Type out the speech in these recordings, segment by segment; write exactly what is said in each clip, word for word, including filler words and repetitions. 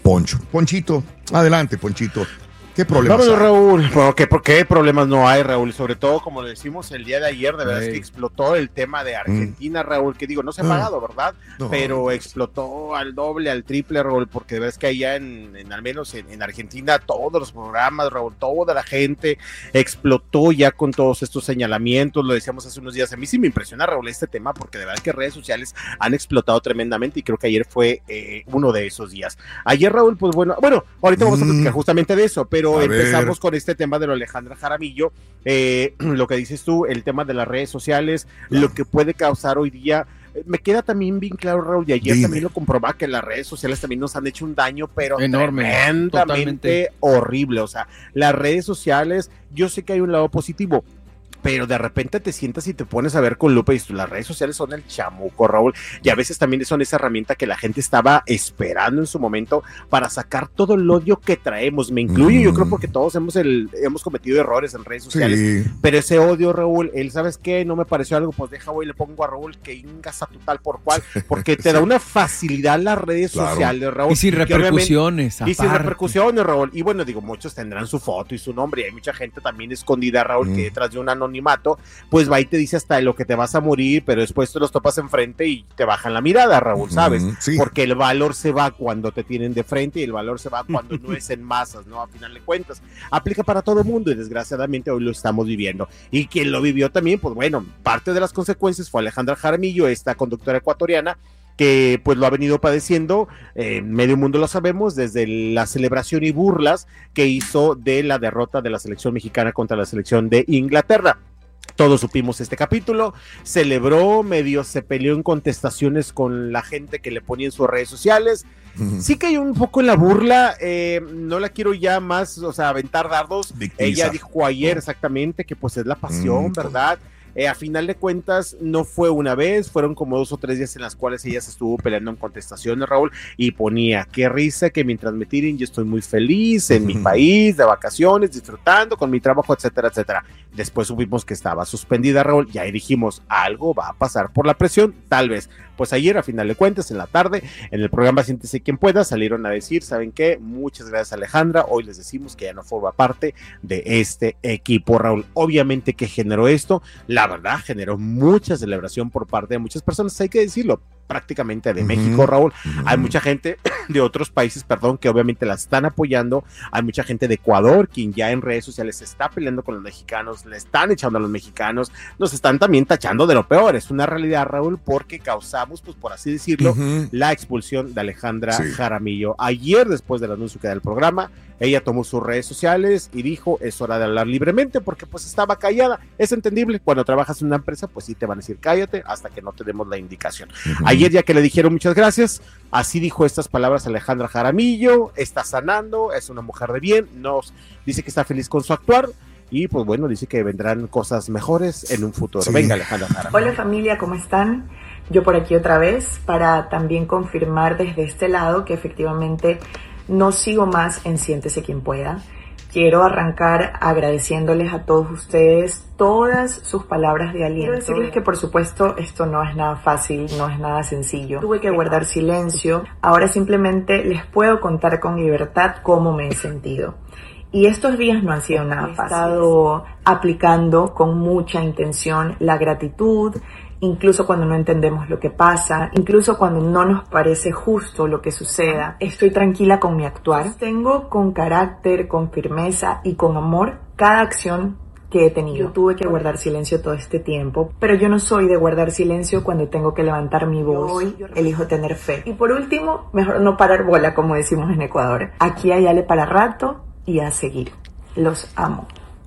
Poncho. Ponchito, adelante, Ponchito. ¿Qué problemas Vámonos, hay? Raúl. ¿Por qué, ¿Por qué problemas no hay, Raúl? Sobre todo, como le decimos el día de ayer, de verdad Ey. es que explotó el tema de Argentina, mm. Raúl, que digo, no se ha pagado, ¿verdad? No, Pero no. explotó al doble, al triple, Raúl, porque de verdad es que allá en, en al menos en, en Argentina, todos los programas, Raúl, toda la gente explotó ya con todos estos señalamientos, lo decíamos hace unos días. A mí sí me impresiona, Raúl, este tema, porque de verdad que redes sociales han explotado tremendamente y creo que ayer fue eh, uno de esos días. Ayer, Raúl, pues bueno, bueno, ahorita vamos mm. a platicar justamente de eso, pero A empezamos ver. con este tema de lo Alejandra Jaramillo, eh, lo que dices tú, el tema de las redes sociales, claro. lo que puede causar hoy día. Me queda también bien claro, Raúl, y ayer Dime. también lo comprobaba, que las redes sociales también nos han hecho un daño, pero enorme, tremendamente totalmente. horrible. O sea, las redes sociales, yo sé que hay un lado positivo, pero de repente te sientas y te pones a ver con lupa y dices, las redes sociales son el chamuco, Raúl, y a veces también son esa herramienta que la gente estaba esperando en su momento para sacar todo el odio que traemos. Me incluyo, mm. yo creo, porque todos hemos el, hemos cometido errores en redes sociales, sí. pero ese odio, Raúl, él, ¿sabes qué? No me pareció algo, pues deja, voy y le pongo a Raúl que ingas a tu tal por cual, porque te sí. da una facilidad las redes claro. sociales, Raúl. Y sin repercusiones, Y sin repercusiones, Raúl, y bueno, digo, muchos tendrán su foto y su nombre, y hay mucha gente también escondida, Raúl, mm. que detrás de un anonimato pues va y te dice hasta de lo que te vas a morir, pero después te los topas enfrente y te bajan la mirada, Raúl, ¿sabes? Mm, sí. Porque el valor se va cuando te tienen de frente y el valor se va cuando no es en masas, ¿no? A final de cuentas, aplica para todo el mundo y desgraciadamente hoy lo estamos viviendo. Y quien lo vivió también, pues bueno, parte de las consecuencias fue Alejandra Jaramillo, esta conductora ecuatoriana, que pues lo ha venido padeciendo, eh, medio mundo lo sabemos, desde la celebración y burlas que hizo de la derrota de la selección mexicana contra la selección de Inglaterra. Todos supimos este capítulo, celebró, medio se peleó en contestaciones con la gente que le ponía en sus redes sociales. Uh-huh. Sí cayó un poco en la burla, eh, no la quiero ya más, o sea, aventar dardos. Dictiza. Ella dijo ayer uh-huh. exactamente que pues es la pasión, uh-huh. ¿verdad? Eh, a final de cuentas no fue una vez, fueron como dos o tres días en las cuales ella se estuvo peleando en contestaciones, Raúl, y ponía, qué risa que mientras me tiren yo estoy muy feliz en mi país, de vacaciones, disfrutando con mi trabajo, etcétera, etcétera. Después supimos que estaba suspendida, Raúl, y ahí dijimos, algo va a pasar por la presión, tal vez. Pues ayer, a final de cuentas, en la tarde, en el programa Siéntese Quien Pueda, salieron a decir, ¿saben qué? Muchas gracias, Alejandra, hoy les decimos que ya no forma parte de este equipo, Raúl. Obviamente que generó esto, la verdad, generó mucha celebración por parte de muchas personas, hay que decirlo, prácticamente de uh-huh. México, Raúl. Uh-huh. Hay mucha gente de otros países, perdón, que obviamente la están apoyando. Hay mucha gente de Ecuador, quien ya en redes sociales se está peleando con los mexicanos, le están echando a los mexicanos, nos están también tachando de lo peor. Es una realidad, Raúl, porque causamos, pues por así decirlo, uh-huh. la expulsión de Alejandra sí. Jaramillo. Ayer, después del anuncio que da el programa, ella tomó sus redes sociales y dijo, es hora de hablar libremente, porque pues estaba callada. Es entendible, cuando trabajas en una empresa, pues sí te van a decir, cállate, hasta que no te demos la indicación. Uh-huh. Ayer, ya que le dijeron muchas gracias, así dijo estas palabras Alejandra Jaramillo, está sanando, es una mujer de bien, nos dice que está feliz con su actuar, y pues bueno, dice que vendrán cosas mejores en un futuro. Sí. Venga, Alejandra Jaramillo. Hola familia, ¿cómo están? Yo por aquí otra vez, para también confirmar desde este lado que efectivamente no sigo más en Siéntese Quien Pueda. Quiero arrancar agradeciéndoles a todos ustedes todas sus palabras de aliento. Quiero decirles que por supuesto esto no es nada fácil, no es nada sencillo. Tuve que guardar silencio. Ahora simplemente les puedo contar con libertad cómo me he sentido. Y estos días no han sido nada fáciles. He estado aplicando con mucha intención la gratitud, incluso cuando no entendemos lo que pasa, incluso cuando no nos parece justo lo que suceda. Estoy tranquila con mi actuar. Tengo con carácter, con firmeza y con amor cada acción que he tenido. Yo tuve que guardar silencio todo este tiempo, pero yo no soy de guardar silencio cuando tengo que levantar mi voz. Hoy elijo tener fe. Y por último, mejor no parar bola, como decimos en Ecuador. Aquí hay ale para rato y a seguir. Los amo.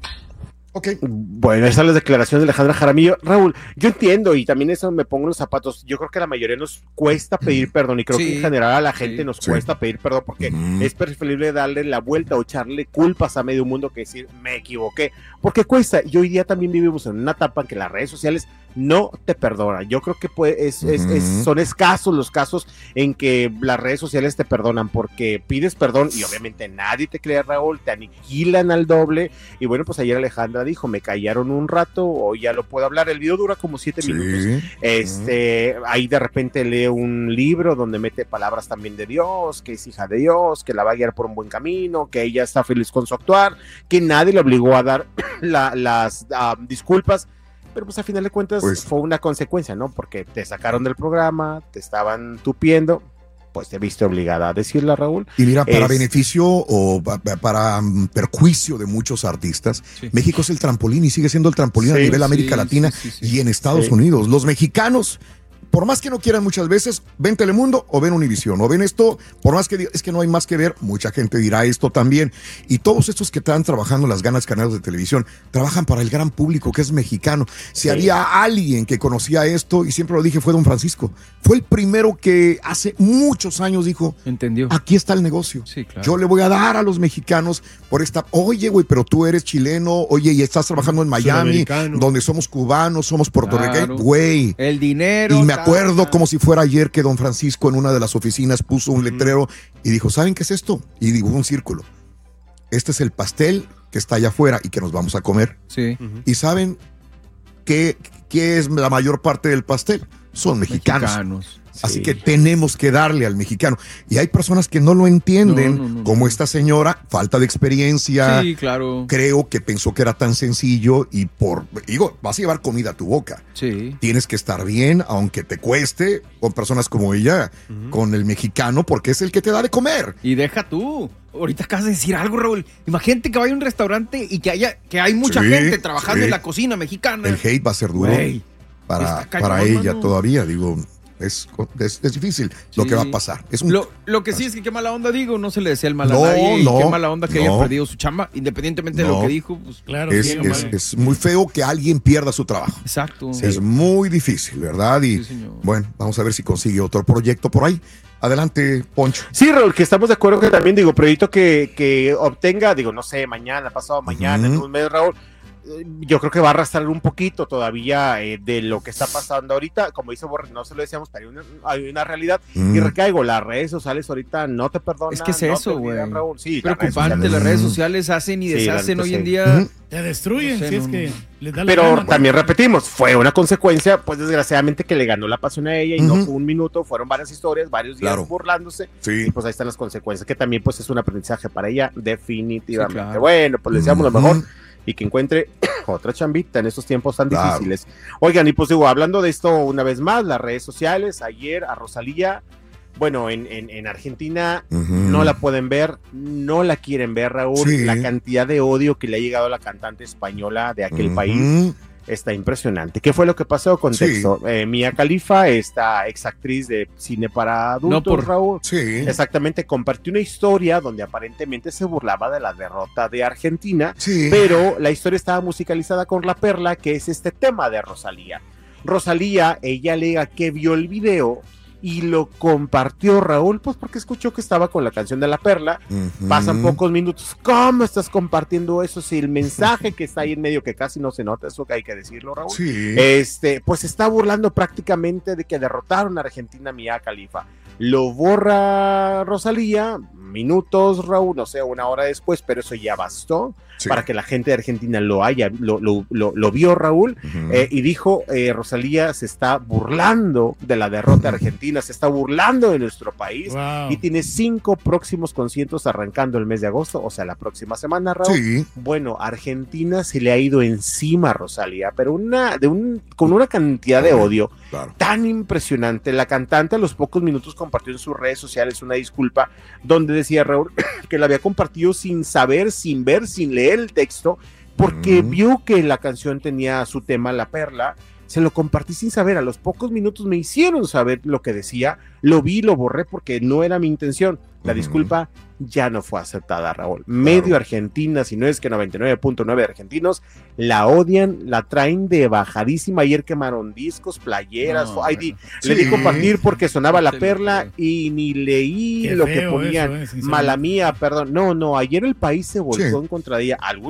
Ok. Bueno, esas son las declaraciones de Alejandra Jaramillo. Raúl, yo entiendo, y también eso me pongo en los zapatos. Yo creo que a la mayoría nos cuesta pedir perdón, y creo sí, que en general a la gente sí, nos sí. cuesta pedir perdón, porque mm. es preferible darle la vuelta o echarle culpas a medio mundo que decir, me equivoqué, porque cuesta. Y hoy día también vivimos en una etapa en que las redes sociales no te perdona. Yo creo que puede, es, uh-huh. es, es, son escasos los casos en que las redes sociales te perdonan, porque pides perdón y obviamente nadie te cree, Raúl, te aniquilan al doble. Y bueno, pues ayer Alejandra dijo, me callaron un rato, hoy ya lo puedo hablar. El video dura como siete sí. minutos. Este, uh-huh. Ahí de repente lee un libro donde mete palabras también de Dios, que es hija de Dios, que la va a guiar por un buen camino, que ella está feliz con su actuar, que nadie le obligó a dar la, las uh, disculpas. Pero pues a final de cuentas pues, fue una consecuencia, ¿no? Porque te sacaron del programa, te estaban tupiendo, pues te viste obligada a decirla, Raúl. Y mira, para es... beneficio o para um, perjuicio de muchos artistas, sí. México es el trampolín y sigue siendo el trampolín sí, a nivel América sí, Latina sí, sí, sí. y en Estados sí. Unidos. Los mexicanos, por más que no quieran muchas veces, ven Telemundo o ven Univisión o ven esto, por más que es que no hay más que ver, mucha gente dirá esto también. Y todos estos que están trabajando en las ganas canales de televisión, trabajan para el gran público que es mexicano. Si sí. había alguien que conocía esto, y siempre lo dije, fue Don Francisco. Fue el primero que hace muchos años dijo, entendió. Aquí está el negocio. Sí, claro. Yo le voy a dar a los mexicanos por esta, oye, güey, pero tú eres chileno, oye, y estás trabajando en Miami, donde somos cubanos, somos puertorriqueños, claro. güey. El dinero. Y me acuerdo como si fuera ayer que Don Francisco en una de las oficinas puso un letrero y dijo, ¿saben qué es esto? Y dibujó un círculo. Este es el pastel que está allá afuera y que nos vamos a comer. Sí. Uh-huh. ¿Y saben qué, qué es la mayor parte del pastel? Son mexicanos. mexicanos. Así sí. que tenemos que darle al mexicano. Y hay personas que no lo entienden, no, no, no, como no. esta señora, falta de experiencia. Sí, claro. Creo que pensó que era tan sencillo y por, digo, vas a llevar comida a tu boca. Sí. Tienes que estar bien, aunque te cueste, con personas como ella, uh-huh. con el mexicano, porque es el que te da de comer. Y deja tú. Ahorita acabas de decir algo, Raúl. Imagínate que vaya a un restaurante y que haya, que hay mucha sí, gente trabajando sí. en la cocina mexicana. El hate va a ser duro Wey, para, cañón, para ella mano. Todavía, digo. Es, es, es difícil sí. lo que va a pasar. Es un... lo, lo que sí es que qué mala onda, digo, no se le desea el mal a no, nadie. No, y qué mala onda que no. haya perdido su chamba, independientemente no. de lo que dijo. Pues claro, es, es, es muy feo que alguien pierda su trabajo. Exacto. Sí. Es muy difícil, ¿verdad? Y sí, bueno, vamos a ver si consigue otro proyecto por ahí. Adelante, Poncho. Sí, Raúl, que estamos de acuerdo que también, digo, proyecto que, que obtenga, digo, no sé, mañana, pasado mañana, uh-huh. en un mes, Raúl. Yo creo que va a arrastrar un poquito todavía eh, de lo que está pasando ahorita. Como dice Borre, no se lo decíamos, pero hay una, hay una realidad. Mm. Y recaigo, las redes sociales ahorita no te perdonan. Es que es no eso, güey. Sí, preocupante, las redes sociales hacen y sí, deshacen hoy sí. en día. Mm. Te destruyen, no sé, si no, es que les da la Pero gana, también ¿no? repetimos, fue una consecuencia, pues desgraciadamente que le ganó la pasión a ella y uh-huh. no fue un minuto, fueron varias historias, varios días claro. burlándose. Sí. Y pues ahí están las consecuencias, que también pues es un aprendizaje para ella, definitivamente. Sí, claro. Bueno, pues le deseamos uh-huh. lo mejor. Y que encuentre otra chambita en estos tiempos tan claro. difíciles. Oigan, y pues digo, hablando de esto una vez más, las redes sociales, ayer a Rosalía, bueno, en, en, en Argentina uh-huh. no la pueden ver, no la quieren ver, Raúl, sí. la cantidad de odio que le ha llegado a la cantante española de aquel uh-huh. país está impresionante. ¿Qué fue lo que pasó? Contexto. Sí. Eh, Mia Khalifa, esta exactriz de cine para adultos, no por... Raúl, sí. exactamente, compartió una historia donde aparentemente se burlaba de la derrota de Argentina, sí. pero la historia estaba musicalizada con La Perla, que es este tema de Rosalía. Rosalía, ella alega que vio el video y lo compartió, Raúl, pues porque escuchó que estaba con la canción de La Perla. Uh-huh. Pasan pocos minutos. ¿Cómo estás compartiendo eso? Si el mensaje que está ahí en medio, que casi no se nota, eso que hay que decirlo, Raúl. Sí. Este, pues está burlando prácticamente de que derrotaron a Argentina Mia Khalifa. Lo borra Rosalía, minutos, Raúl, no sé, una hora después, pero eso ya bastó sí. para que la gente de Argentina lo haya, lo, lo, lo, lo vio, Raúl, uh-huh. eh, y dijo, eh, Rosalía se está burlando de la derrota uh-huh. argentina, se está burlando de nuestro país, wow. y tiene cinco próximos conciertos arrancando el mes de agosto, o sea, la próxima semana, Raúl. Sí. Bueno, Argentina se le ha ido encima a Rosalía, pero una, de un, con una cantidad de odio claro. tan impresionante. La cantante a los pocos minutos compartió en sus redes sociales una disculpa donde decía, Raúl, que la había compartido sin saber, sin ver, sin leer el texto, porque mm. vio que la canción tenía su tema La Perla. Se lo compartí sin saber, a los pocos minutos me hicieron saber lo que decía, lo vi, lo borré porque no era mi intención. La uh-huh. disculpa ya no fue aceptada, Raúl. Claro. Medio Argentina, si no es que noventa y nueve punto nueve argentinos, la odian, la traen de bajadísima. Ayer quemaron discos, playeras, no, I D. Sí. Le di compartir porque sonaba La Perla y ni leí Qué lo que ponían. Eso, eh, Mala mía, perdón. No, no, ayer el país se volcó sí. en contra de ella. Algunos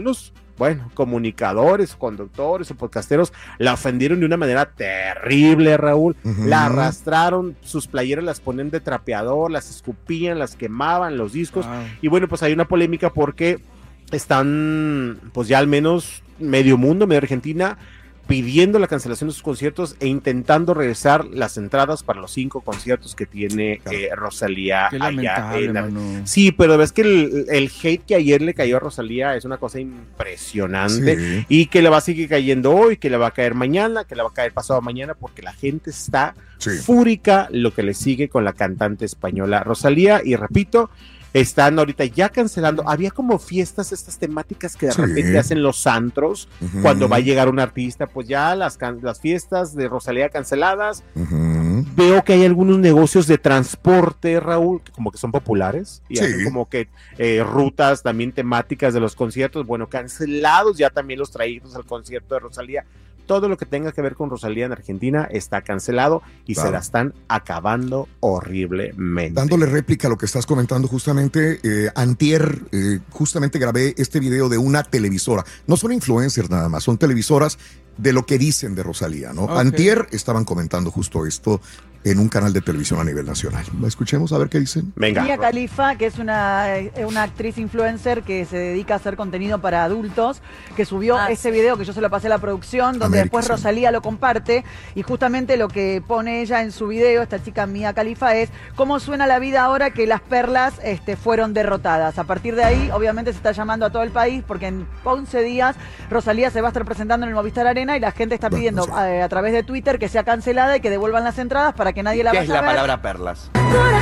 bueno, comunicadores, conductores o podcasteros la ofendieron de una manera terrible, Raúl. Uh-huh. La arrastraron, sus playeras las ponen de trapeador, las escupían, las quemaban, los discos. Wow. Y bueno, pues hay una polémica porque están, pues ya al menos medio mundo, medio Argentina, pidiendo la cancelación de sus conciertos e intentando regresar las entradas para los cinco conciertos que tiene eh, Rosalía Qué allá. En la... mano. Sí, pero ves que el, el hate que ayer le cayó a Rosalía es una cosa impresionante, sí. Y que le va a seguir cayendo hoy, que le va a caer mañana, que le va a caer pasado mañana, porque la gente está sí. fúrica lo que le sigue con la cantante española Rosalía, y repito, están ahorita ya cancelando, había como fiestas, estas temáticas que de sí. repente hacen los antros, uh-huh. cuando va a llegar un artista, pues ya las, can- las fiestas de Rosalía canceladas, uh-huh. veo que hay algunos negocios de transporte, Raúl, que como que son populares, y sí. hay como que eh, rutas también temáticas de los conciertos, bueno, cancelados ya también los traídos al concierto de Rosalía. Todo lo que tenga que ver con Rosalía en Argentina está cancelado y claro. se la están acabando horriblemente. Dándole réplica a lo que estás comentando justamente, eh, antier, eh, justamente grabé este video de una televisora. No son influencers nada más, son televisoras de lo que dicen de Rosalía, ¿no? Okay. Antier estaban comentando justo esto en un canal de televisión a nivel nacional. ¿La escuchemos a ver qué dicen? Venga. Mia Khalifa, que es una, una actriz influencer que se dedica a hacer contenido para adultos, que subió ah, ese video que yo se lo pasé a la producción, donde América, después sí. Rosalía lo comparte, y justamente lo que pone ella en su video, esta chica Mia Khalifa, es cómo suena la vida ahora que las perlas este, fueron derrotadas. A partir de ahí, obviamente se está llamando a todo el país, porque en once días Rosalía se va a estar presentando en el Movistar Arena y la gente está pidiendo bueno, sí. a, a través de Twitter que sea cancelada y que devuelvan las entradas para que nadie la vaya a ver. ¿Qué es la palabra perlas?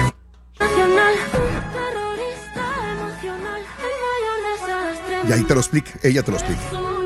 Y ahí te lo explica, ella te lo explica.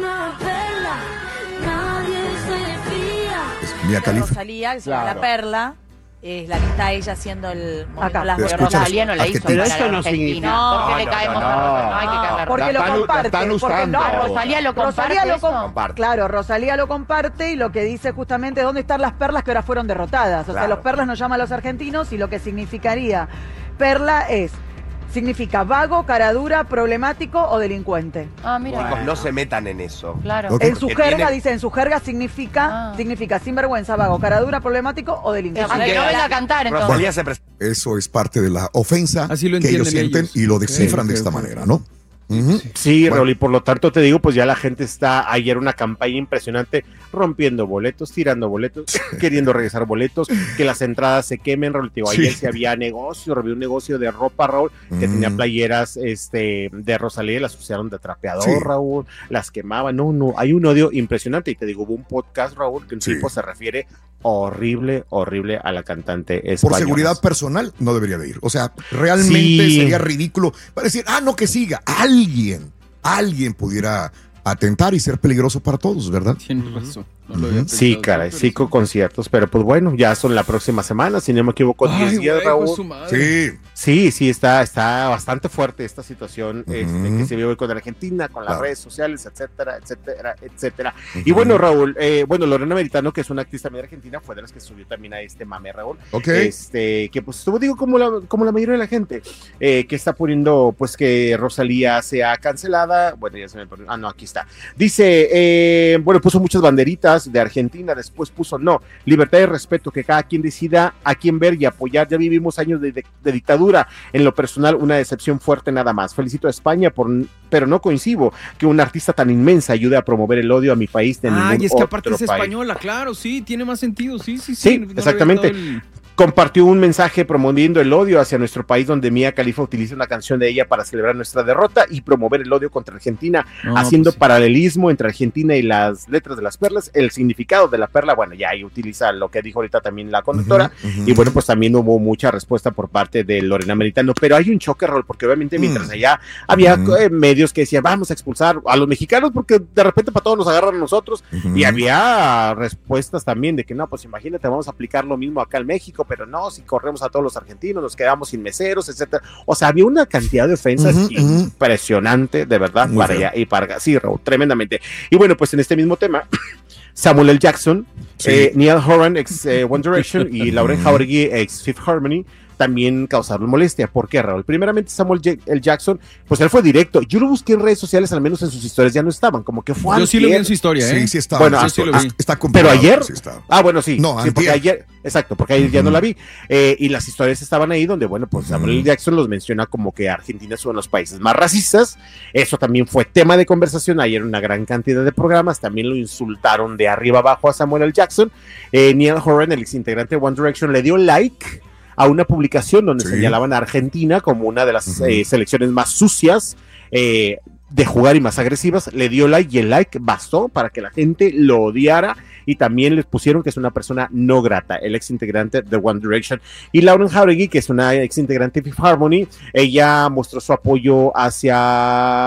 Es Mia Khalifa. Rosalía, es claro. la perla. Es la que está ella haciendo el acá. Las pero Rosalía no la hizo pero esto no significa no, porque no, le caemos no, no, no hay que caer porque lo comparte porque no, Rosalía lo comparte, Rosalía lo com- comparte claro Rosalía lo comparte y lo que dice justamente es dónde están las perlas que ahora fueron derrotadas, o claro. sea, los perlas nos llaman a los argentinos y lo que significaría perla es significa vago, caradura, problemático o delincuente. Ah, mira. Chicos, no se metan en eso. Claro. Okay. En su jerga, tiene... dice, en su jerga significa, ah. significa sinvergüenza, vago, caradura, problemático o delincuente. Ah, que no venga a cantar, entonces. Bueno, eso es parte de la ofensa que ellos sienten ellos. Y lo descifran okay, de esta okay. manera, ¿no? Uh-huh. Sí, bueno. Raúl, y por lo tanto te digo, pues ya la gente está, ayer una campaña impresionante, rompiendo boletos, tirando boletos, queriendo regresar boletos, que las entradas se quemen, Raúl, digo, ayer sí. se había negocio, había un negocio de ropa, Raúl, que uh-huh. tenía playeras este, de Rosalía, las usaron de trapeador, sí. Raúl, las quemaban, no, no, hay un odio impresionante, y te digo, hubo un podcast, Raúl, que un sí. tipo se refiere horrible, horrible a la cantante española. Por seguridad personal no debería de ir, o sea, realmente sí. sería ridículo para decir, ah, no, que siga, alguien, alguien pudiera atentar y ser peligroso para todos, ¿verdad? Tienes razón. No lo uh-huh. Sí, caray, cinco sí. conciertos, pero pues bueno, ya son la próxima semana, si no me equivoco, diez días, Raúl. Sí. Sí, sí, está, está bastante fuerte esta situación uh-huh. este, que se vive con Argentina, con las claro. redes sociales, etcétera, etcétera, etcétera. Uh-huh. Y bueno, Raúl, eh, bueno, Lorena Meritano, que es una actriz también argentina, fue de las que subió también a este mame, Raúl. Ok. Este, que pues estuvo, digo, como la, como la mayoría de la gente, eh, que está poniendo, pues, que Rosalía sea cancelada. Bueno, ya se me perdió. Ah, no, aquí está. Dice, eh, bueno, puso muchas banderitas de Argentina, después puso no, libertad y respeto, que cada quien decida a quién ver y apoyar, ya vivimos años de, de, de dictadura, en lo personal una decepción fuerte nada más, felicito a España, por, pero no coincido que una artista tan inmensa ayude a promover el odio a mi país de ah, ningún y es que otro aparte es país. Española, claro, sí, tiene más sentido, sí, sí, sí, sí no exactamente. El... Compartió un mensaje promoviendo el odio hacia nuestro país, donde Mia Khalifa utiliza una canción de ella para celebrar nuestra derrota y promover el odio contra Argentina, no, haciendo pues sí. paralelismo entre Argentina y las letras de las perlas, el significado de la perla, bueno, ya ahí utiliza lo que dijo ahorita también la conductora, uh-huh, uh-huh. y bueno, pues también hubo mucha respuesta por parte de Lorena Meritano, pero hay un choque, Raúl, porque obviamente mientras uh-huh. allá había uh-huh. eh, medios que decían, vamos a expulsar a los mexicanos, porque de repente para todos nos agarran a nosotros, uh-huh. y había respuestas también de que no, pues imagínate, vamos a aplicar lo mismo acá en México, pero no, si corremos a todos los argentinos, nos quedamos sin meseros, etcétera. O sea, había una cantidad de ofensas uh-huh, impresionante, uh-huh. de verdad, Muy para allá y para sí, Raúl, tremendamente. Y bueno, pues en este mismo tema, Samuel L. Jackson, sí. eh, Niall Horan, ex eh, One Direction, y Lauren Jauregui, ex Fifth Harmony, también causaron molestia. ¿Por qué, Raúl? Primeramente, Samuel J- L. Jackson, pues él fue directo. Yo lo busqué en redes sociales, al menos en sus historias ya no estaban, como que fue Yo sí lo vi en su historia, ¿eh? Sí, sí estaba. Bueno, sí, ah, sí lo ah, vi. Está pero ayer, sí está. ah, bueno, sí, No, sí porque antier. ayer, exacto, porque ayer uh-huh. ya no la vi, eh, y las historias estaban ahí donde, bueno, pues Samuel L. Uh-huh. Jackson los menciona como que Argentina es uno de los países más racistas. Eso también fue tema de conversación ayer en una gran cantidad de programas. También lo insultaron de arriba abajo a Samuel L. Jackson. eh, Niall Horan, el ex integrante de One Direction, le dio like a una publicación donde sí. señalaban a Argentina como una de las uh-huh. eh, selecciones más sucias eh, de jugar y más agresivas. Le dio like y el like bastó para que la gente lo odiara, y también les pusieron que es una persona no grata, el ex integrante de One Direction. Y Lauren Jauregui, que es una ex integrante de Fifth Harmony, ella mostró su apoyo hacia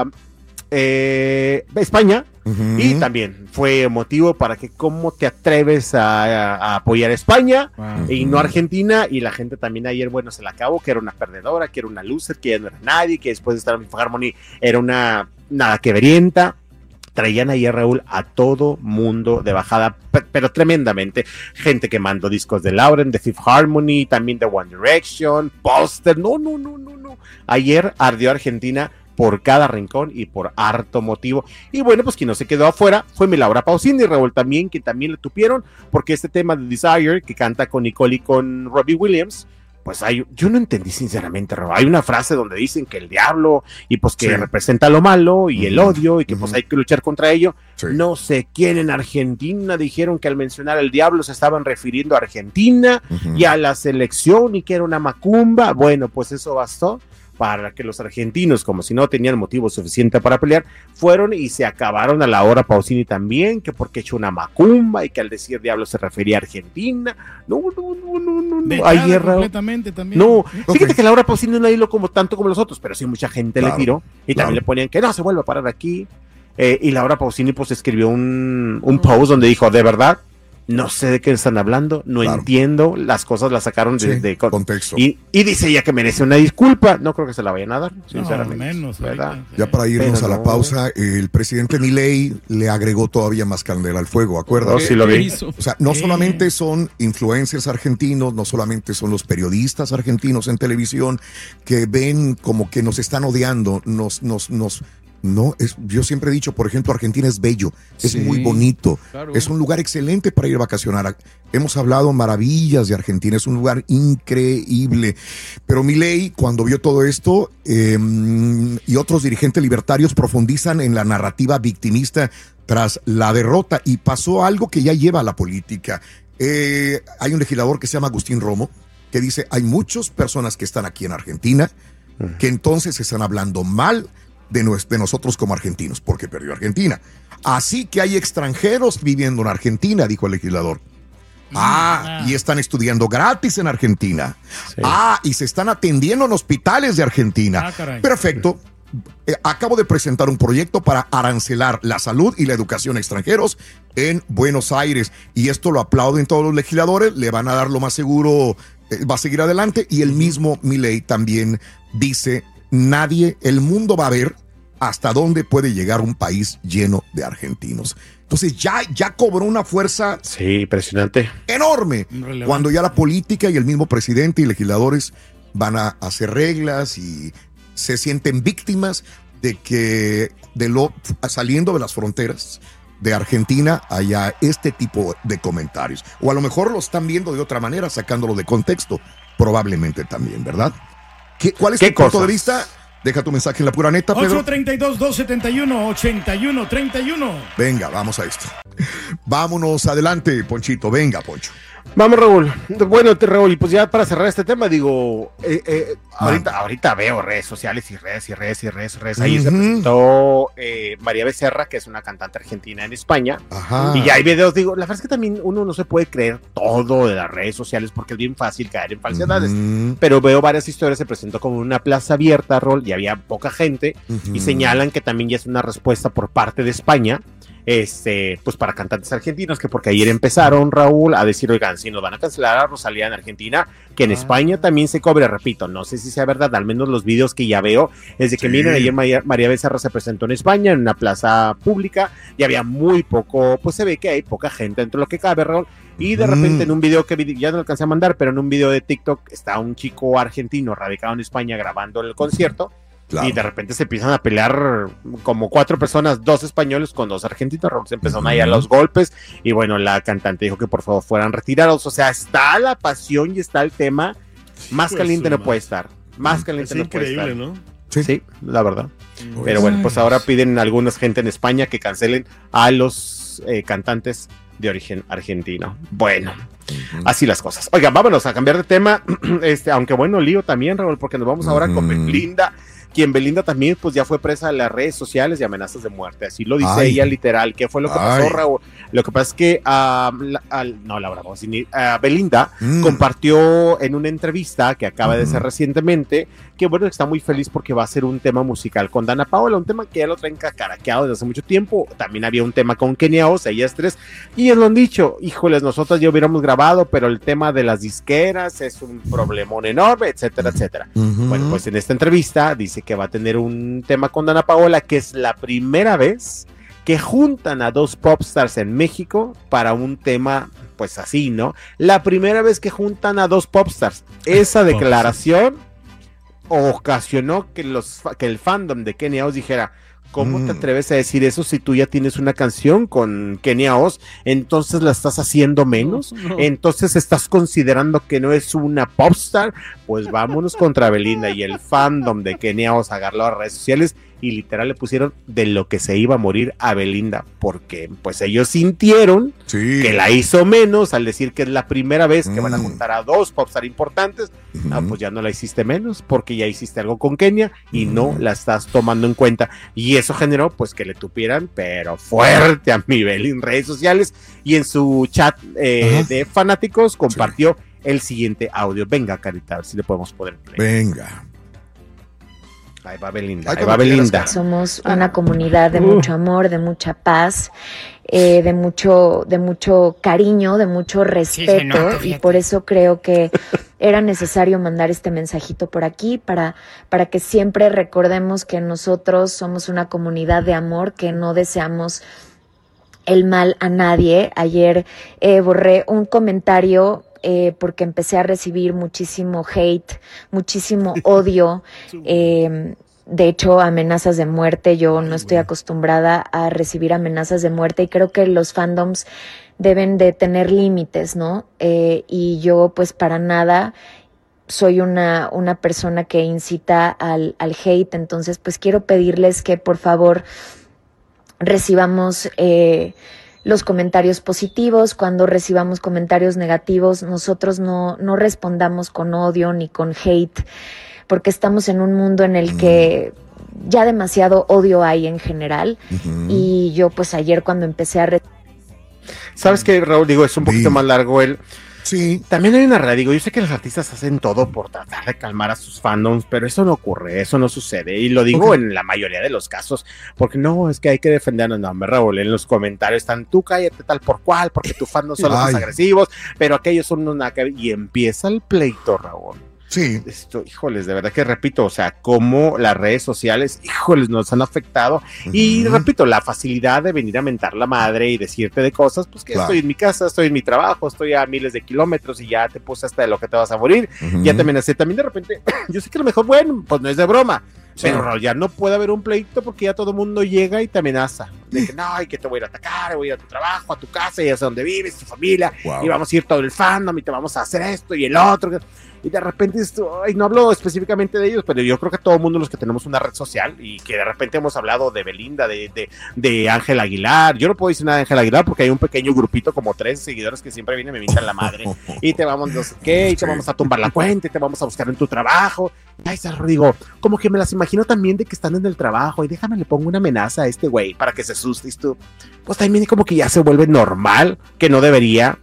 eh, España. Uh-huh. Y también fue emotivo para que cómo te atreves a, a, a apoyar a España uh-huh. y no a Argentina. Y la gente también ayer, bueno, se la acabó, que era una perdedora, que era una loser, que ya no era nadie, que después de estar en Fifth Harmony era una nada que verienta. Traían ayer, Raúl, a todo mundo de bajada, pero tremendamente. Gente que mandó discos de Lauren, de Fifth Harmony, también de One Direction, póster. No, no, no, no, no. Ayer ardió Argentina por cada rincón y por harto motivo. Y bueno, pues quien no se quedó afuera fue mi Laura Pausini, Raúl, también, que también le tupieron, porque este tema de Desire, que canta con Nicole y con Robbie Williams, pues hay, yo no entendí sinceramente, Raúl. Hay una frase donde dicen que el diablo, y pues que sí. representa lo malo y uh-huh. el odio, y que uh-huh. pues hay que luchar contra ello. Sí. No sé quién en Argentina dijeron que al mencionar el diablo se estaban refiriendo a Argentina uh-huh. y a la selección, y que era una macumba. Bueno, pues eso bastó para que los argentinos, como si no tenían motivo suficiente para pelear, fueron y se acabaron a la hora. Pausini también, que porque echó una macumba y que al decir diablo se refería a Argentina. No, no, no, no, no, no. Ayer, completamente también. No, fíjate okay. que Laura Pausini no la hilo como tanto como los otros, pero sí mucha gente claro, le tiró y claro. también le ponían que no se vuelva a parar aquí. Eh, y Laura Pausini pues escribió un, un post donde dijo, de verdad, no sé de qué están hablando, no claro. entiendo, las cosas las sacaron de, sí, de con, contexto. Y, y dice ella que merece una disculpa. No creo que se la vayan a dar, sinceramente. No, menos, ¿verdad? Ya para irnos Pero a la no. pausa, el presidente Milei le agregó todavía más candela al fuego, ¿acuerdas? Oh, sí lo vi. O sea, no solamente son influencers argentinos, no solamente son los periodistas argentinos en televisión que ven como que nos están odiando, nos, nos, nos No, es, yo siempre he dicho, por ejemplo, Argentina es bello, es sí, muy bonito, claro. es un lugar excelente para ir a vacacionar. Hemos hablado maravillas de Argentina, es un lugar increíble. Pero Milei, cuando vio todo esto, eh, y otros dirigentes libertarios profundizan en la narrativa victimista tras la derrota, y pasó algo que ya lleva a la política. Eh, hay un legislador que se llama Agustín Romo, que dice, hay muchas personas que están aquí en Argentina, que entonces están hablando mal De, nos, de nosotros como argentinos, porque perdió Argentina. Así que hay extranjeros viviendo en Argentina, dijo el legislador. Ah, ah. y están estudiando gratis en Argentina. Sí. Ah, y se están atendiendo en hospitales de Argentina. Ah, perfecto. Eh, acabo de presentar un proyecto para arancelar la salud y la educación a extranjeros en Buenos Aires. Y esto lo aplauden todos los legisladores, le van a dar lo más seguro, eh, va a seguir adelante. Y el mismo Milei también dice, nadie, el mundo va a ver hasta dónde puede llegar un país lleno de argentinos. Entonces ya, ya cobró una fuerza sí, impresionante, enorme, cuando ya la política y el mismo presidente y legisladores van a hacer reglas y se sienten víctimas de que de lo, saliendo de las fronteras de Argentina haya este tipo de comentarios. O a lo mejor lo están viendo de otra manera, sacándolo de contexto, probablemente también, ¿verdad? ¿Qué, ¿Cuál es tu cosas? punto de vista? Deja tu mensaje en la pura neta, Pedro. ocho treinta y dos, doscientos setenta y uno, ochenta y uno treinta y uno. Venga, vamos a esto. Vámonos adelante, Ponchito. Venga, Poncho. Vamos, Raúl. Bueno, Raúl, y pues ya para cerrar este tema, digo, eh, eh, ahorita, ahorita veo redes sociales y redes y redes y redes, redes. Ahí uh-huh. se presentó eh, María Becerra, que es una cantante argentina en España. Ajá. Y ya hay videos, digo, la verdad es que también uno no se puede creer todo de las redes sociales porque es bien fácil caer en falsedades. Uh-huh. Pero veo varias historias, se presentó como una plaza abierta, Raúl, y había poca gente, uh-huh. y señalan que también ya es una respuesta por parte de España, este, pues para cantantes argentinos, que porque ayer empezaron, Raúl, a decir, oigan, si nos van a cancelar a Rosalía en Argentina, que en ah. España también se cobre, repito, no sé si sea verdad, al menos los videos que ya veo, es de que sí. miren, ayer María, María Becerra se presentó en España, en una plaza pública, y había muy poco, pues se ve que hay poca gente dentro de lo que cabe, Raúl, y de repente mm. en un video que ya no alcancé a mandar, pero en un video de TikTok está un chico argentino radicado en España grabando el concierto, claro. y de repente se empiezan a pelear como cuatro personas, dos españoles con dos argentinos, se empezaron ahí a los golpes, y bueno, la cantante dijo que por favor fueran retirados, o sea, está la pasión y está el tema, más pues caliente no puede estar, más caliente no puede estar. ¿No? Sí. sí, la verdad. Pues, pero bueno, pues ahora piden algunas gente en España que cancelen a los eh, cantantes de origen argentino. Bueno, uh-huh. así las cosas. Oiga, vámonos a cambiar de tema, este, aunque bueno, lío también, Raúl, porque nos vamos ahora uh-huh. con Belinda, quien Belinda también pues ya fue presa de las redes sociales y amenazas de muerte, así lo dice Ay. ella literal. ¿Qué fue lo que Ay. pasó, Raúl? Lo que pasa es que uh, la, uh, no, Laura, vamos a decir, uh, Belinda mm. compartió en una entrevista que acaba mm. de ser recientemente, que bueno, está muy feliz porque va a ser un tema musical con Dana Paola, un tema que ya lo traen cacaraqueado desde hace mucho tiempo. También había un tema con Kenia Oz, ellas tres, y ellos lo han dicho, híjoles, nosotros ya hubiéramos grabado, pero el tema de las disqueras es un problemón enorme, etcétera, etcétera. Mm-hmm. Bueno, pues en esta entrevista dice que va a tener un tema con Dana Paola, que es la primera vez que juntan a dos popstars en México para un tema, pues así, ¿no? La primera vez que juntan a dos popstars. Esa declaración ocasionó que, los, que el fandom de Kenia Oz dijera, ¿cómo mm. te atreves a decir eso si tú ya tienes una canción con Kenia Oz? Entonces la estás haciendo menos, no, no. entonces estás considerando que no es una popstar, pues vámonos contra Belinda. Y el fandom de Kenia Oz agarró a las redes sociales y literal le pusieron de lo que se iba a morir a Belinda, porque pues ellos sintieron sí. que la hizo menos al decir que es la primera vez que mm. van a juntar a dos popstars importantes. Mm. Ah, pues ya no la hiciste menos porque ya hiciste algo con Kenia y mm. no la estás tomando en cuenta, y eso generó pues que le tupieran pero fuerte a mi Beli en redes sociales, y en su chat eh, de fanáticos compartió sí. el siguiente audio. Venga, Carita, a ver si le podemos poner play. Venga. Ahí va Belinda, ahí va Belinda. Somos una comunidad de mucho amor, de mucha paz, eh, de mucho, de mucho cariño, de mucho respeto, sí, nota, y por eso creo que era necesario mandar este mensajito por aquí para, para que siempre recordemos que nosotros somos una comunidad de amor, que no deseamos el mal a nadie. Ayer eh, borré un comentario Eh, porque empecé a recibir muchísimo hate, muchísimo odio, eh, de hecho amenazas de muerte. Yo no estoy acostumbrada a recibir amenazas de muerte y creo que los fandoms deben de tener límites, ¿no? Eh, y yo pues para nada soy una, una persona que incita al, al hate, entonces pues quiero pedirles que por favor recibamos eh, los comentarios positivos. Cuando recibamos comentarios negativos, nosotros no, no respondamos con odio ni con hate, porque estamos en un mundo en el que ya demasiado odio hay en general. Uh-huh. Y yo pues ayer cuando empecé a... Re- ¿Sabes qué, Raúl? Digo, es un poquito sí. más largo el... Sí. También hay una realidad, digo, yo sé que los artistas hacen todo por tratar de calmar a sus fandoms, pero eso no ocurre, eso no sucede, y lo digo okay. en la mayoría de los casos, porque no, es que hay que defendernos. No, hombre, Raúl, en los comentarios están, tú cállate tal por cual, porque tus fandom son los más agresivos, pero aquellos son una... y empieza el pleito, Raúl. Sí. Esto, híjoles, de verdad que repito, o sea, cómo las redes sociales, híjoles, nos han afectado. Uh-huh. Y repito, la facilidad de venir a mentar la madre y decirte de cosas, pues que claro. estoy en mi casa, estoy en mi trabajo, estoy a miles de kilómetros y ya te puse hasta de lo que te vas a morir. Uh-huh. Ya también así, también de repente, yo sé que a lo mejor, bueno, pues no es de broma. Sí. Pero ya no puede haber un pleito porque ya todo el mundo llega y te amenaza. De que no, y que te voy a ir a atacar, voy a ir a tu trabajo, a tu casa, y a donde vives, tu familia, wow. y vamos a ir todo el fandom y te vamos a hacer esto y el otro. Y de repente, esto, ay, no hablo específicamente de ellos, pero yo creo que todo el mundo, los que tenemos una red social y que de repente hemos hablado de Belinda, de, de, de Ángel Aguilar. Yo no puedo decir nada de Ángel Aguilar porque hay un pequeño grupito, como tres seguidores que siempre vienen y me invitan la madre. Y te vamos, no sé qué, y te vamos a tumbar la cuenta, y te vamos a buscar en tu trabajo. Ay, digo, como que me las imagino también de que están en el trabajo y déjame le pongo una amenaza a este güey para que se asuste. Tú, pues también como que ya se vuelve normal, que no debería.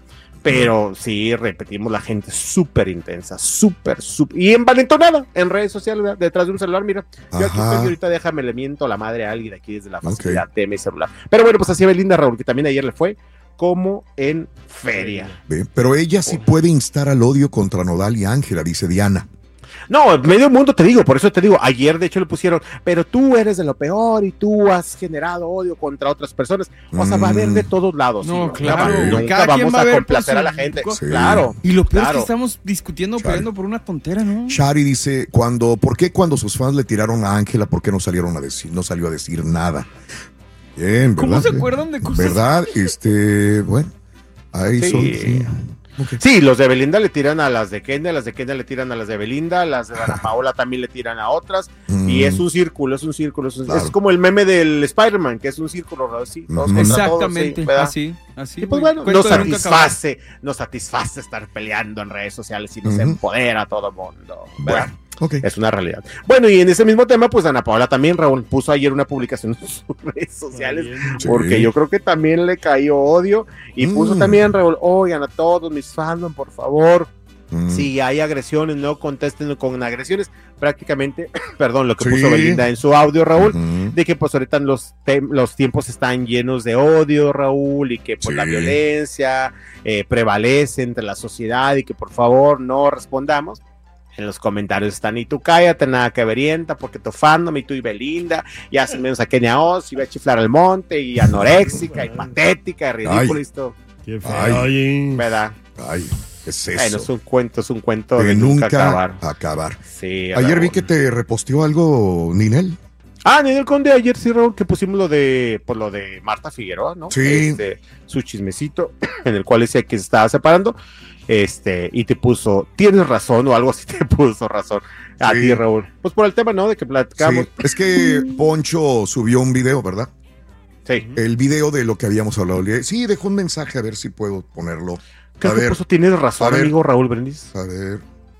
Pero sí, repetimos, la gente súper intensa, súper, súper, y envalentonada en redes sociales, ¿verdad? Detrás de un celular, mira, yo aquí estoy, ahorita déjame, le miento a la madre a alguien aquí desde la facilidad okay. de mi celular. Pero bueno, pues así Belinda, Raúl, que también ayer le fue como en feria. Bien, pero ella sí puede instar al odio contra Nodal y Ángela, dice Diana. No, medio mundo te digo, por eso te digo, ayer de hecho le pusieron, pero tú eres de lo peor y tú has generado odio contra otras personas. O sea, mm. va a haber de todos lados. No, ¿sí? claro. Nunca, nunca vamos a, a complacer a la gente. Sí. Claro. Y lo peor claro. es que estamos discutiendo, Shari. peleando por una tontera, ¿no? Shari dice, cuando, ¿por qué cuando sus fans le tiraron a Ángela, por qué no salieron a decir, no salió a decir nada? Bien, ¿verdad? ¿Cómo se acuerdan de cosas? ¿Verdad? Este, bueno, ahí sí. son... Sí. Okay. Sí, los de Belinda le tiran a las de Kenia, las de Kenia le tiran a las de Belinda, las de Ana Paola también le tiran a otras, mm. y es un círculo, es un círculo, es, un, claro. es como el meme del Spider-Man, que es un círculo, así, todos mm. Exactamente, todos, ¿sí? así, así. Y pues bueno, nos satisface, nos satisface estar peleando en redes sociales y nos mm-hmm. empodera a todo mundo, ¿verdad? Bueno. Okay. Es una realidad. Bueno, y en ese mismo tema, pues Ana Paola también, Raúl, puso ayer una publicación en sus redes sociales, sí. porque yo creo que también le cayó odio, y mm. puso también, Raúl, oigan a todos mis fandom, por favor, mm. si hay agresiones, no contesten con agresiones, prácticamente, perdón, lo que sí. puso Belinda en su audio, Raúl, mm-hmm. de que pues ahorita los, te- los tiempos están llenos de odio, Raúl, y que pues sí. la violencia eh, prevalece entre la sociedad, y que por favor no respondamos. En los comentarios están, y tú cállate, nada que verienta, porque tu fandom, y tú y Belinda, y hacen menos a Kenia Oz, y va a chiflar al monte, y anoréxica, y patética, y ridícula, y esto. Qué feo, ay, ¿verdad? Ay, ¿qué es eso? Bueno, es un cuento, es un cuento de, de nunca, nunca acabar. acabar. Sí, ayer Raúl. vi que te reposteó algo, Ninel. Ah, Ninel Conde, ayer sí, Raúl, que pusimos lo de, pues lo de Marta Figueroa, ¿no? Sí. Este, su chismecito, en el cual decía que se estaba separando. Este, y te puso, tienes razón, o algo así te puso razón a sí. ti, Raúl. Pues por el tema, ¿no? De que platicamos. Sí. Es que Poncho subió un video, ¿verdad? Sí. El video de lo que habíamos hablado. Sí, dejó un mensaje, a ver si puedo ponerlo. Creo a que ver. puso, tienes razón, a ver. amigo Raúl Brindis. A ver.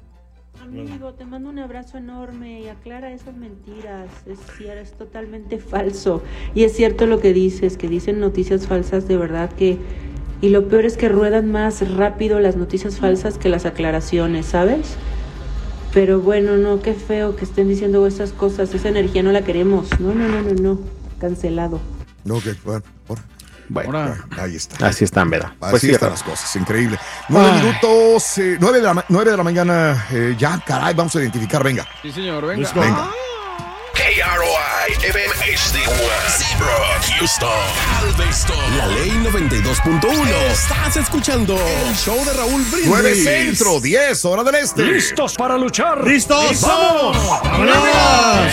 Amigo, te mando un abrazo enorme y aclara esas mentiras. Es cierto, es totalmente falso. Y es cierto lo que dices, que dicen noticias falsas de verdad que... Y lo peor es que ruedan más rápido las noticias falsas que las aclaraciones, ¿sabes? Pero bueno, no, qué feo que estén diciendo esas cosas. Esa energía no la queremos. No, no, no, no, no. Cancelado. No, que bueno, por... Bueno, Ahora, ahí está. Así están, ¿verdad? Así Pues sí, están las cosas, increíble. Nueve ah. minutos, eh, nueve, de la, nueve de la mañana, eh, ya, caray, vamos a identificar, venga. Sí, señor, venga. Venga. K R O I, M M H D uno, Seabrook, Houston, Galveston, La Ley noventa y dos punto uno. Estás escuchando el show de Raúl Brindis. nueve centro, diez, hora del este. ¿Listos para luchar? ¿Listos? ¡Vamos! ¡Vámonos!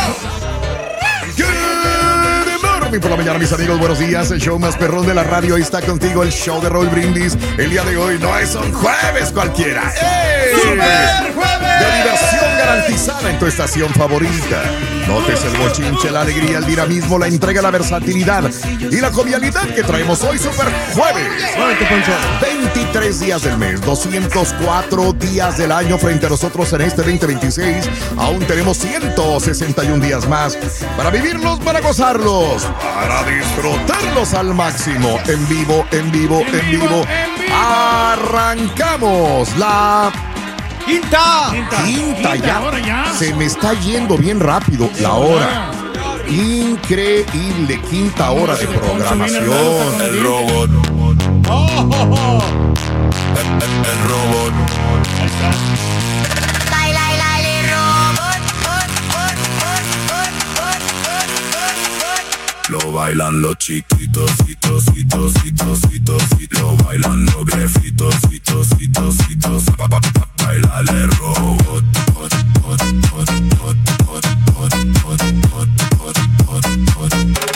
Por la mañana, mis amigos, buenos días. El show más perrón de la radio. Ahí está contigo el show de Raúl Brindis. El día de hoy no es un jueves cualquiera. ¡Ey! ¡Super jueves! De diversión garantizada en tu estación favorita. Notes el bochinche, la alegría, el dinamismo, la entrega, la versatilidad y la jovialidad que traemos hoy, Super Jueves. veintitrés días del mes, doscientos cuatro días del año frente a nosotros en este veinte veintiséis. Aún tenemos ciento sesenta y un días más para vivirlos, para gozarlos, para disfrutarlos al máximo. En vivo, en vivo, en vivo. Arrancamos la... Quinta. Quinta, Quinta, Quinta ya. Hora ya. Se me está yendo bien rápido la hora. Increíble, quinta hora de programación. El robot. Oh, oh, oh. El, el, el robot. Ahí está. Baila, baila, el robot. Lo bailan los chiquitos, hitos, hitos, hitos, hitos, hitos. Lo bailan los grefitos, hitos, hitos, hitos. Pa, pa, pa, bailale robot. Hot, hot, hot, hot, hot, hot, hot, hot, hot, hot, hot.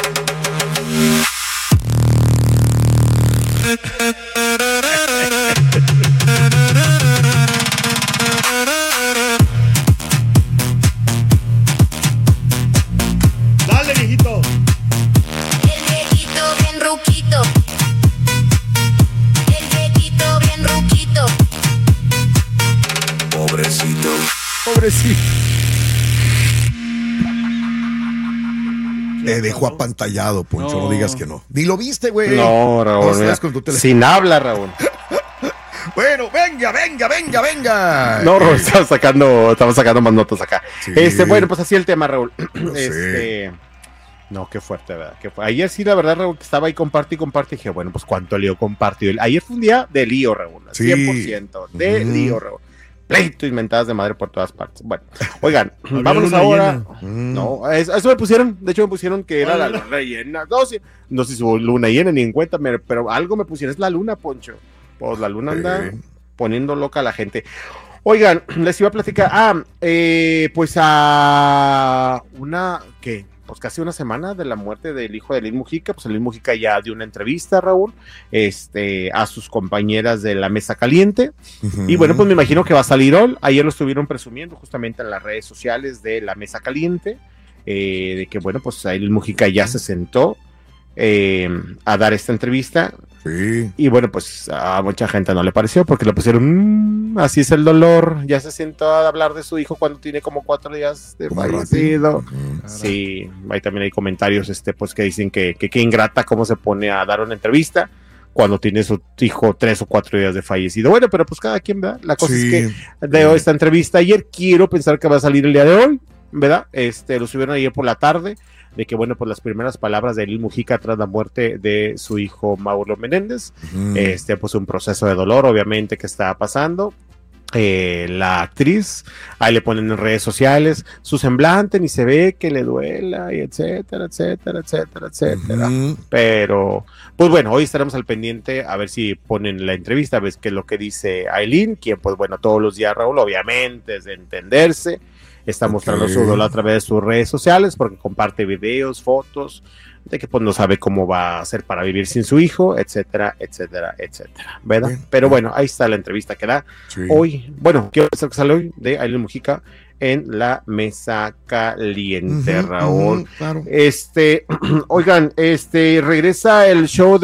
Dale, viejito. El viejito bien ruquito. El viejito bien ruquito. Pobrecito. Pobrecito. Te dejó apantallado, Poncho, no. no digas que no. Ni lo viste, güey. No, Raúl, no, mira, con tu tele... sin habla, Raúl. Bueno, venga, venga, venga, venga. No, Raúl, estaba sacando, estaba sacando más notas acá. Sí. Este, bueno, pues así el tema, Raúl. No este, sé. No, qué fuerte, ¿verdad? Qué fu- Ayer sí, la verdad, Raúl, estaba ahí comparte y comparte y dije, bueno, pues cuánto lío compartió. Ayer fue un día de lío, Raúl, cien por ciento sí. de uh-huh. lío, Raúl. Pleito y mentadas de madre por todas partes. Bueno, oigan, vámonos ahora. Mm. No, eso, eso me pusieron, de hecho me pusieron que era la luna llena. No, sí, no sé si hubo luna llena ni en cuenta, pero algo me pusieron, es la luna, Poncho. Pues la luna anda sí. poniendo loca a la gente. Oigan, les iba a platicar, ah, eh, pues a una, ¿qué? Pues casi una semana de la muerte del hijo de Elín Mujica, pues Elín Mujica ya dio una entrevista, Raúl, este, a sus compañeras de la Mesa Caliente, uh-huh. y bueno, pues me imagino que va a salir hoy. Ayer lo estuvieron presumiendo justamente en las redes sociales de la Mesa Caliente, eh, de que bueno, pues Elín Mujica ya se sentó eh, a dar esta entrevista, sí. y bueno, pues a mucha gente no le pareció, porque le pusieron, mmm, así es el dolor, ya se sentó a hablar de su hijo cuando tiene como cuatro días de fallecido. Uh-huh. Sí, ahí también hay comentarios, este, pues que dicen que, que, que ingrata cómo se pone a dar una entrevista cuando tiene su hijo tres o cuatro días de fallecido. Bueno, pero pues cada quien, ¿verdad? La cosa sí. es que de hoy esta entrevista ayer, quiero pensar que va a salir el día de hoy, ¿verdad? Este, lo subieron ayer por la tarde, de que bueno, pues las primeras palabras de Elín Mujica tras la muerte de su hijo Mauro Menéndez, mm. este, pues un proceso de dolor, obviamente, que está pasando. Eh, la actriz, ahí le ponen en redes sociales su semblante, ni se ve que le duela, y etcétera, etcétera, etcétera, etcétera. Uh-huh. Pero, pues bueno, hoy estaremos al pendiente a ver si ponen la entrevista, ves qué es lo que dice Ailín, quien pues bueno, todos los días, Raúl, obviamente es de entenderse, está mostrando okay. su dolor a través de sus redes sociales, porque comparte videos, fotos, de que pues no sabe cómo va a hacer para vivir sin su hijo, etcétera, etcétera, etcétera, ¿verdad? Bien, Pero bien. bueno, ahí está la entrevista que da sí. hoy, bueno, quiero pensar que sale hoy de Ailín Mujica en la Mesa Caliente, uh-huh, Raúl. Uh-huh, claro. Este, oigan, este, regresa el show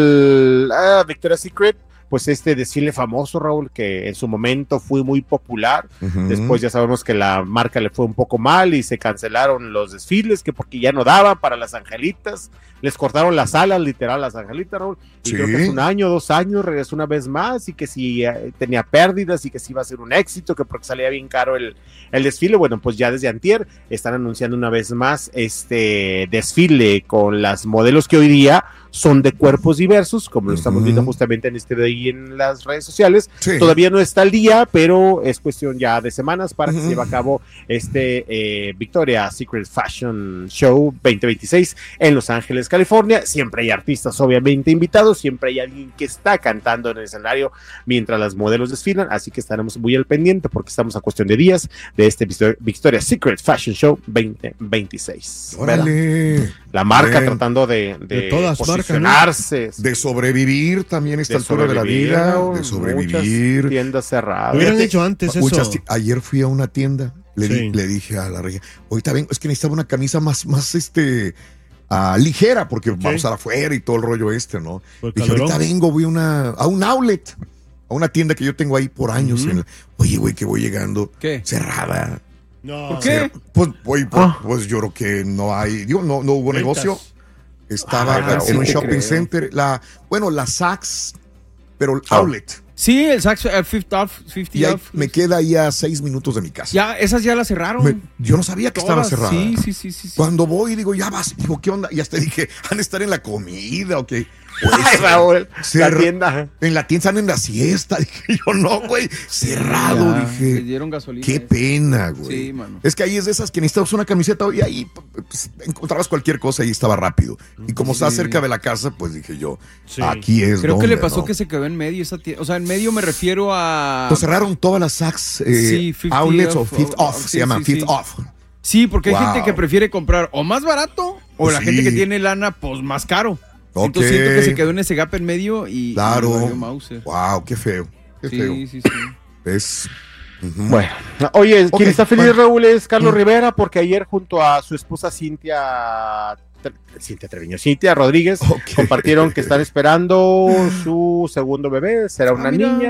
del ah, Victoria's Secret, pues este desfile famoso, Raúl, que en su momento fue muy popular, uh-huh. después ya sabemos que la marca le fue un poco mal y se cancelaron los desfiles, que porque ya no daban para las angelitas, les cortaron las alas, literal, las angelitas, Raúl, y sí. creo que hace un año, dos años, regresó una vez más, y que si eh, tenía pérdidas, y que si iba a ser un éxito, que porque salía bien caro el, el desfile. Bueno, pues ya desde antier están anunciando una vez más este desfile con las modelos que hoy día son de cuerpos diversos, como lo estamos uh-huh. viendo justamente en este de ahí en las redes sociales. Sí. Todavía no está al día, pero es cuestión ya de semanas para uh-huh. que se lleve a cabo este eh, Victoria's Secret Fashion Show veinte veintiséis en Los Ángeles, California. Siempre hay artistas obviamente invitados, siempre hay alguien que está cantando en el escenario mientras las modelos desfilan, así que estaremos muy al pendiente porque estamos a cuestión de días de este Victoria's Secret Fashion Show veinte veintiséis. ¡Órale! La marca Bien. tratando de, de, de todas posicionarse. Marcas, ¿no? De sobrevivir también a esta altura de la vida. De sobrevivir. Tiendas cerradas. Lo hubieran hecho antes Muchas eso. T- ayer fui a una tienda, le, sí. di, le dije a la regia, ahorita vengo, es que necesitaba una camisa más, más este, uh, ligera, porque sí. vamos a estar afuera y todo el rollo este, ¿no? Dije, calderón. ahorita vengo, voy a, una, a un outlet, a una tienda que yo tengo ahí por años. Uh-huh. En el, Oye, güey, que voy llegando. ¿Qué? Cerrada. No. ¿Por qué? Pues, voy, pues, ah. pues yo creo que no hay, digo, no, no hubo Ventas. negocio. Estaba ah, en sí un shopping creo. center, la, bueno, la Saks, pero el oh. outlet. Sí, el Saks uh, cincuenta off. cincuenta y ahí, off. me queda ahí a seis minutos de mi casa. Ya, esas ya las cerraron. Me, yo no sabía que Todas, estaba cerrada. Sí, sí, sí, sí. Cuando voy, digo, ya vas. Digo, ¿qué onda? Y hasta dije, van a estar en la comida, ¿ok? Pues, Ay, Raúl, la tienda. En la tienda están en la siesta. Dije yo, no, güey. Cerrado, ya, dije. le dieron gasolina. Qué pena, güey. Sí, mano. Es que ahí es de esas que necesitabas una camiseta y ahí pues, encontrabas cualquier cosa y estaba rápido. Y como sí. está cerca de la casa, pues dije yo, sí. aquí es Creo donde, que le pasó ¿no? que se quedó en medio esa tienda. O sea, en medio me refiero a... Pues cerraron todas las Saks eh, sí, outlets off, o Fifth Off, sí, se llaman sí, Fifth sí. Off. Sí, porque wow. hay gente que prefiere comprar o más barato o la sí. gente que tiene lana, pues más caro. Okay. Entonces siento que se quedó en ese gap en medio y... Claro. Y Mauser. Wow, qué feo. Qué sí, feo. sí, sí. Es... Uh-huh. Bueno, oye, quien okay, está feliz, bueno. Raúl, es Carlos uh-huh. Rivera, porque ayer junto a su esposa Cintia, Cintia Treviño, Cintia Rodríguez, okay. compartieron que están esperando su segundo bebé, será una ah, niña.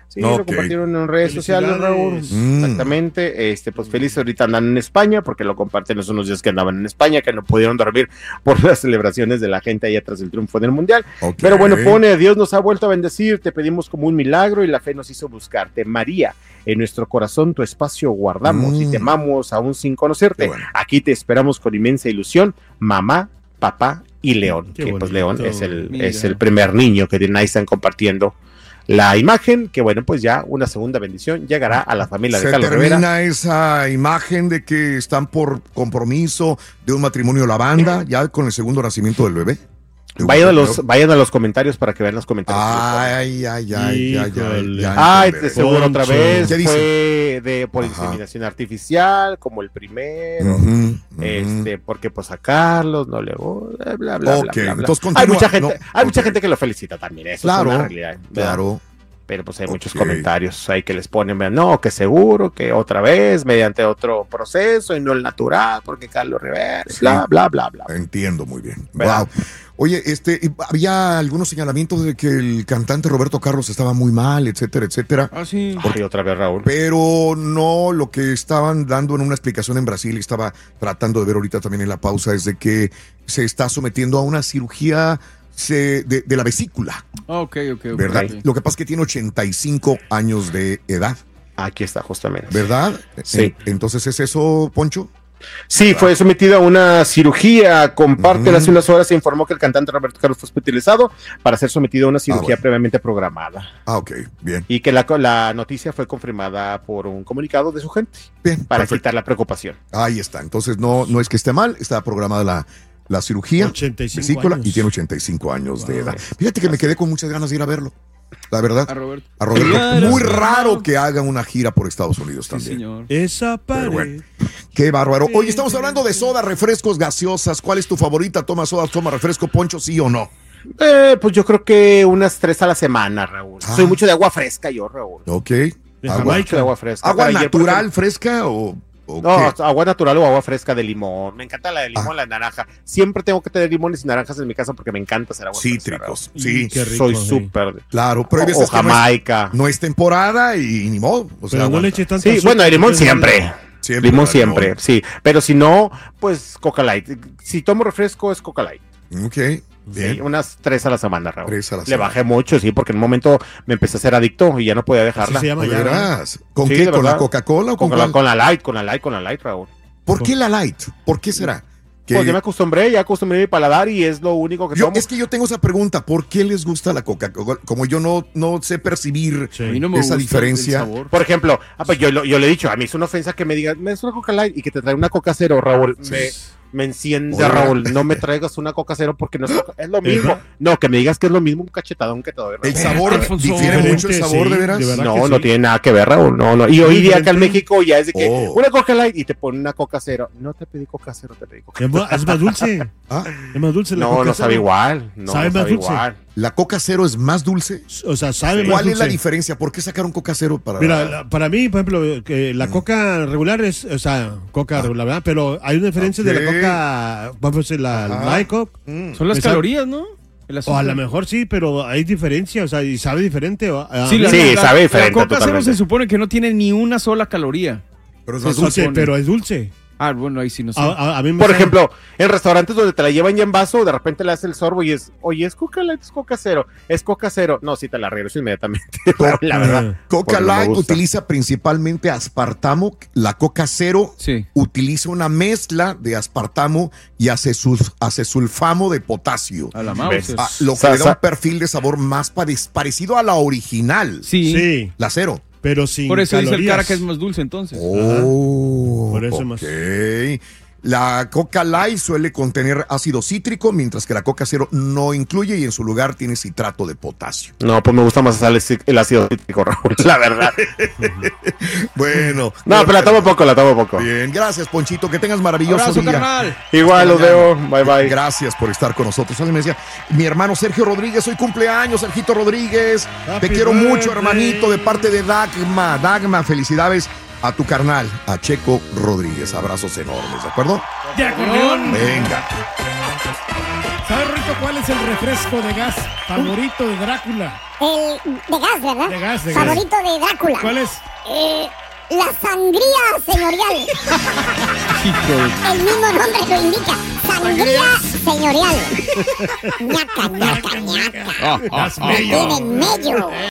Sí, okay. Lo compartieron en redes sociales, Raúl. Mm. Exactamente. Este, pues felices ahorita andan en España, porque lo comparten hace unos días que andaban en España, que no pudieron dormir por las celebraciones de la gente allá tras el triunfo del Mundial. Okay. Pero bueno, pone, Dios nos ha vuelto a bendecir, te pedimos como un milagro y la fe nos hizo buscarte. María, en nuestro corazón tu espacio guardamos mm. y te amamos aún sin conocerte. Bueno. Aquí te esperamos con inmensa ilusión, mamá, papá y León. Qué que bonito. Pues León es el, es el primer niño que ahí están compartiendo la imagen, que bueno, pues ya una segunda bendición llegará a la familia de Carlos Rivera. ¿Se termina esa imagen de que están por compromiso de un matrimonio la banda, ya con el segundo nacimiento del bebé? Vayan a, los, vayan a los comentarios para que vean los comentarios. Ay, ay, ay, ay, ay, ay. Ay, de seguro otra vez fue de, por Ajá. inseminación artificial, como el primero. Uh-huh, uh-huh. Este, porque pues a Carlos no le bla, bla, bla, okay. bla, bla. Entonces, continúa. Hay mucha gente, no, hay okay. mucha gente que lo felicita también, eso claro, es una realidad. ¿Verdad? Claro. Pero pues hay okay. muchos comentarios ahí que les ponen, no, que seguro, que otra vez, mediante otro proceso y no el natural, porque Carlos Rivera, sí. bla, bla, bla, bla. Entiendo muy bien. ¿Verdad? Wow. Oye, este, había algunos señalamientos de que el cantante Roberto Carlos estaba muy mal, etcétera, etcétera. Ah, sí. Porque otra vez, Raúl. Pero no, lo que estaban dando en una explicación en Brasil, y estaba tratando de ver ahorita también en la pausa, es de que se está sometiendo a una cirugía de, de, de la vesícula. Ok, ok, ok. ¿Verdad? Okay. Lo que pasa es que tiene ochenta y cinco años de edad. Aquí está, justamente. ¿Verdad? Sí. Entonces, ¿es eso, Poncho? Sí, fue sometido a una cirugía. Comparte, uh-huh. hace unas horas se informó que el cantante Roberto Carlos fue hospitalizado para ser sometido a una cirugía ah, bueno. previamente programada. Ah, ok, bien. Y que la, la noticia fue confirmada por un comunicado de su gente. Bien, para perfecto. quitar la preocupación. Ahí está. Entonces, no, no es que esté mal, está programada la, la cirugía. ochenta y cinco vesícula, años. Y tiene ochenta y cinco años wow. de edad. Fíjate que Así. me quedé con muchas ganas de ir a verlo. La verdad. A Roberto. A Roberto. Claro, muy raro que hagan una gira por Estados Unidos sí, también. Señor. Esa pared. Bueno, qué bárbaro. Hoy estamos hablando de soda, refrescos, gaseosas. ¿Cuál es tu favorita? ¿Toma soda, toma refresco, Poncho, sí o no? Eh, pues yo creo que unas tres a la semana, Raúl. Ah. Soy mucho de agua fresca yo, Raúl. Ok. De agua, mucho de agua fresca. ¿Agua Para natural, ayer, fresca o...? Okay. No, agua natural o agua fresca de limón. Me encanta la de limón, ah. la de naranja. Siempre tengo que tener limones y naranjas en mi casa porque me encanta hacer agua cítricos. fresca. Sí, qué rico, soy súper. Sí. Claro, pero hay veces o, o Jamaica. No es, no es temporada y ni modo. O sea, pero no le eche tanto sí, azúcar, bueno, el limón siempre. siempre. Limón siempre, limón. Sí. Pero si no, pues Coca Light. Si tomo refresco es Coca Light. Ok. Bien. Sí, unas tres a la semana, Raúl. Tres a la Le semana. bajé mucho, sí, porque en un momento me empecé a ser adicto y ya no podía dejarla. Se llama ya, ¿Verás? ¿Con sí, qué? ¿Con verdad? La Coca-Cola o con, con la, con la Light? Con la Light, con la Light, Raúl. ¿Por qué la Light? ¿Por qué será? Que... Pues ya me acostumbré, ya acostumbré mi paladar y es lo único que yo, tomo. Es que yo tengo esa pregunta, ¿por qué les gusta la Coca-Cola? Como yo no, no sé percibir sí. no esa diferencia. Por ejemplo, ah, pues yo, yo le he dicho, a mí es una ofensa que me digas, me das una Coca Light y que te trae una Coca Cero, Raúl. Sí. Me, me enciende, Oye. Raúl, no me traigas una Coca Cero porque no es, coca, es lo mismo. No, que me digas que es lo mismo un cachetadón que te doy, Raúl. El sabor difiere mucho, el sabor, sí, de veras. De no, no sí. tiene nada que ver, Raúl, no, no. Y hoy día acá en México ya es de que oh. una Coca Light y te ponen una Coca Cero. No te pedí Coca Cero, te pedí Coca Cero. Es más dulce. ¿Ah? Es más dulce la no, Coca no sabe igual. No, ¿Sabe no más sabe dulce? Igual. ¿La Coca Cero es más dulce? O sea, sabe sí. más ¿Cuál dulce? es la diferencia? ¿Por qué sacaron Coca Cero para...? Mira, la, para mí, por ejemplo, que la mm. Coca regular es, o sea, Coca ah. regular, ¿verdad? Pero hay una diferencia okay. de la Coca, vamos a decir, la Light Coke. Mm. Son las calorías, ¿no? O a lo mejor sí, pero hay diferencia, o sea, y sabe diferente. O, sí, la, sí la, sabe diferente. La Coca Cero se supone que no tiene ni una sola caloría. Pero es, dulce, pero es dulce. Ah, bueno, ahí sí no sé. A, a, a mí me Por sabe... ejemplo, en restaurantes donde te la llevan ya en vaso, de repente le haces el sorbo y es, oye, ¿es Coca Light, es Coca Cero? ¿Es Coca Cero? No, sí te la regreso inmediatamente. La verdad. Coca Light utiliza principalmente aspartamo. La Coca Cero sí. utiliza una mezcla de aspartamo y acesulfamo de potasio. A la mouse. Ah, lo que sa, le da sa. un perfil de sabor más parecido a la original. Sí. sí. La Cero. Pero sin Por eso calorías. dice el cara que es más dulce entonces. Oh, Por eso okay. más. La Coca Light suele contener ácido cítrico, mientras que la Coca Cero no incluye y en su lugar tiene citrato de potasio. No, pues me gusta más el ácido cítrico, Raúl, la verdad. Bueno. No, pero, pero la tomo poco, la tomo poco. Bien, gracias, Ponchito, que tengas maravilloso Abrazo, día. Carnal. Igual, los veo, bye bye. Gracias por estar con nosotros. Alguien me decía, mi hermano Sergio Rodríguez, hoy cumpleaños, Sergito Rodríguez. Happy Te quiero birthday. mucho, hermanito, de parte de Dagma. Dagma, felicidades a tu carnal, a Checo Rodríguez. Abrazos enormes, ¿de acuerdo? De acuerdo. Venga. ¿Sabes, Cheto, ¿cuál es el refresco de gas favorito de Drácula? El de gas, ¿verdad? De gas, de favorito gas. de Drácula. ¿Cuál es? Eh, la sangría señorial. El mismo nombre lo indica. Sangría señorial. Ñaca, ñaca, ñaca. Ah, ah, ah, Tienen mello.